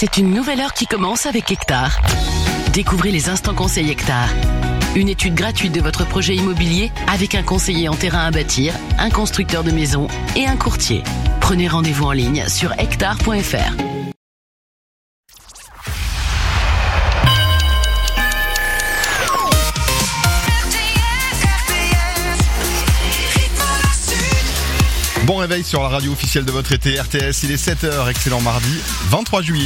C'est une nouvelle heure qui commence avec Hectare. Découvrez les instants conseils Hectare. Une étude gratuite de votre projet immobilier avec un conseiller en terrain à bâtir, un constructeur de maisons et un courtier. Prenez rendez-vous en ligne sur hectare.fr. Bon réveil sur la radio officielle de votre été RTS, il est 7h, excellent mardi 23 juillet.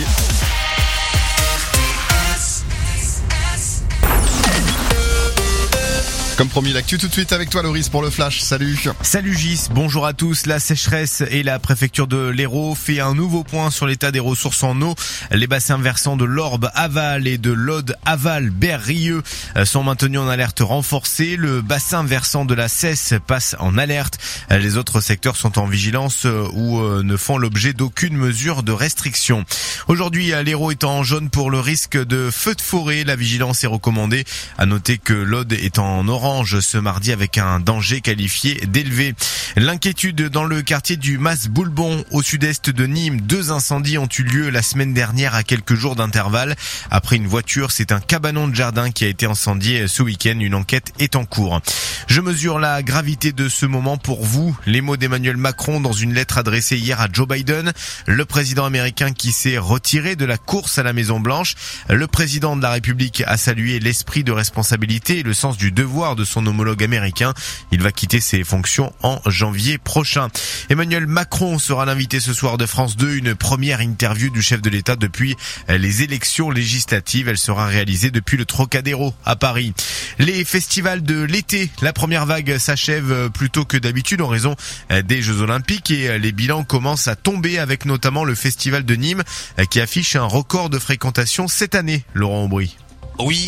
Comme promis, l'actu tout de suite avec toi Loris pour le flash, salut. Salut Gis, bonjour à tous. La sécheresse et la préfecture de l'Hérault fait un nouveau point sur l'état des ressources en eau. Les bassins versants de l'Orbe aval et de l'Aude aval Berrieux sont maintenus en alerte renforcée. Le bassin versant de la Cesse passe en alerte. Les autres secteurs sont en vigilance ou ne font l'objet d'aucune mesure de restriction. Aujourd'hui, l'Hérault est en jaune pour le risque de feu de forêt. La vigilance est recommandée. À noter que l'Aude est en orange ce mardi avec un danger qualifié d'élevé. L'inquiétude dans le quartier du Mas-Boulbon au sud-est de Nîmes. 2 incendies ont eu lieu la semaine dernière à quelques jours d'intervalle. Après une voiture, c'est un cabanon de jardin qui a été incendié ce week-end. Une enquête est en cours. Je mesure la gravité de ce moment pour vous. Les mots d'Emmanuel Macron dans une lettre adressée hier à Joe Biden. Le président américain qui s'est retiré de la course à la Maison-Blanche. Le président de la République a salué l'esprit de responsabilité et le sens du devoir de son homologue américain. Il va quitter ses fonctions en janvier prochain. Emmanuel Macron sera l'invité ce soir de France 2, une première interview du chef de l'État depuis les élections législatives. Elle sera réalisée depuis le Trocadéro à Paris. Les festivals de l'été, la première vague s'achève plus tôt que d'habitude en raison des Jeux Olympiques et les bilans commencent à tomber avec notamment le festival de Nîmes qui affiche un record de fréquentation cette année, Laurent Aubry. Oui,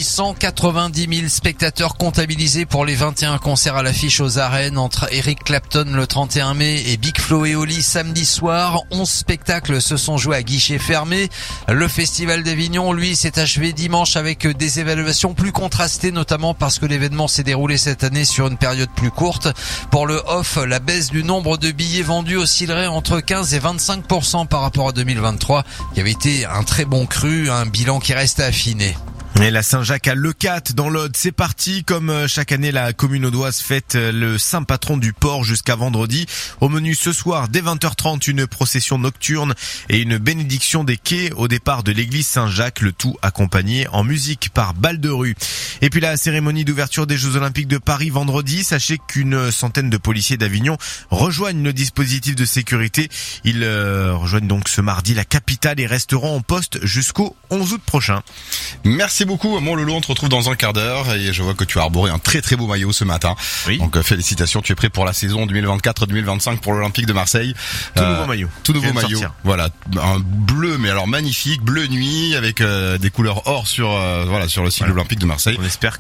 190 000 spectateurs comptabilisés pour les 21 concerts à l'affiche aux arènes entre Eric Clapton le 31 mai et Big Flo et Oli samedi soir. 11 spectacles se sont joués à guichet fermé. Le Festival d'Avignon, lui, s'est achevé dimanche avec des évaluations plus contrastées, notamment parce que l'événement s'est déroulé cette année sur une période plus courte. Pour le off, la baisse du nombre de billets vendus oscillerait entre 15 et 25% par rapport à 2023, qui avait été un très bon cru, un bilan qui reste à affiner. Et la Saint-Jacques à Leucate dans l'Aude, c'est parti. Comme chaque année, la commune audoise fête le saint patron du port jusqu'à vendredi. Au menu ce soir, dès 20h30, une procession nocturne et une bénédiction des quais au départ de l'église Saint-Jacques, le tout accompagné en musique par Bal de Rue. Et puis la cérémonie d'ouverture des Jeux Olympiques de Paris vendredi. Sachez qu'une centaine de policiers d'Avignon rejoignent le dispositif de sécurité. Ils rejoignent donc ce mardi la capitale et resteront en poste jusqu'au 11 août prochain. Merci beaucoup, mon Lolo, on te retrouve dans un quart d'heure et je vois que tu as arboré un très très beau maillot ce matin. Oui. Donc félicitations, tu es prêt pour la saison 2024-2025 pour l'Olympique de Marseille. Tout nouveau maillot. Tout nouveau maillot. Voilà, un bleu mais alors magnifique, bleu nuit avec des couleurs or sur sur le cycle olympique de Marseille. On espère